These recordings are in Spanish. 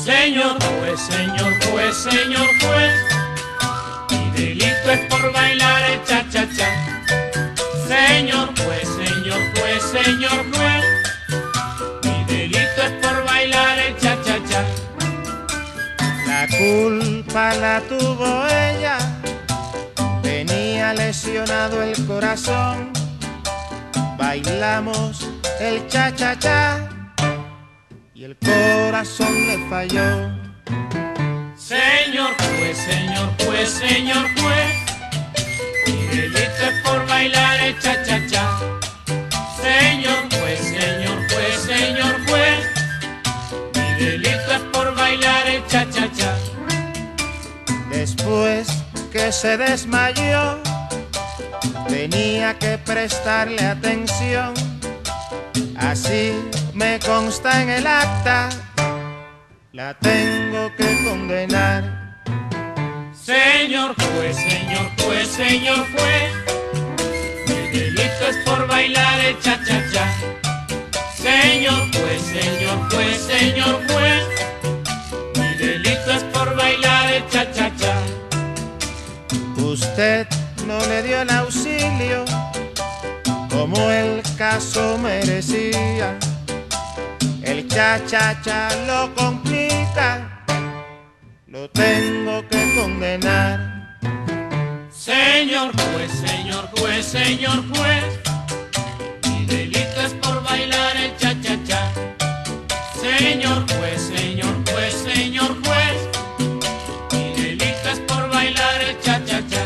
Señor juez, señor juez, señor juez, mi delito es por bailar el cha-cha-cha. Señor juez, señor juez, señor juez, mi delito es por bailar el cha-cha-cha. La culpa la tuvo ella, tenía lesionado el corazón. Bailamos el cha-cha-cha y el corazón le falló. Señor juez, señor juez, señor juez, mi delito es por bailar el cha-cha-cha. Señor juez, señor juez, señor juez, mi delito es por bailar el cha-cha-cha. Después que se desmayó, tenía que prestarle atención. Así me consta en el acta, la tengo que condenar. Señor juez, señor juez, señor juez, mi delito es por bailar el cha-cha-cha. Señor juez, señor juez, señor juez, mi delito es por bailar el cha-cha-cha. Usted no le dio el auxilio como el caso merecía. El cha-cha-cha lo complica, lo tengo que condenar. Señor juez, señor juez, señor juez, mi delito es por bailar el cha-cha-cha. Señor juez, señor juez, señor juez, mi delito es por bailar el cha-cha-cha.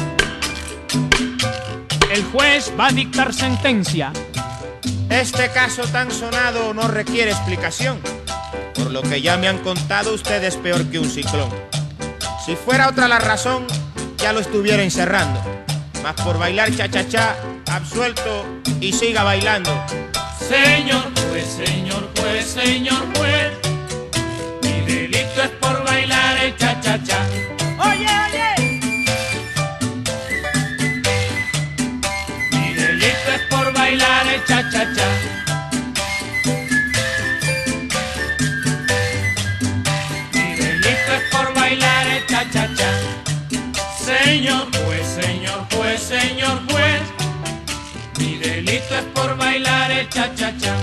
El juez va a dictar sentencia. Este caso tan sonado no requiere explicación. Por lo que ya me han contado, usted es peor que un ciclón. Si fuera otra la razón, ya lo estuviera encerrando. Mas por bailar cha-cha-cha, absuelto y siga bailando. Señor juez, señor juez, señor juez, mi delito es por bailar el cha-cha-cha. ¡Oye, oye! Mi delito es por bailar el cha-cha-cha. Mi delito es por bailar el cha-cha-cha. Señor juez, señor juez, señor juez, mi delito es por bailar el cha-cha-cha.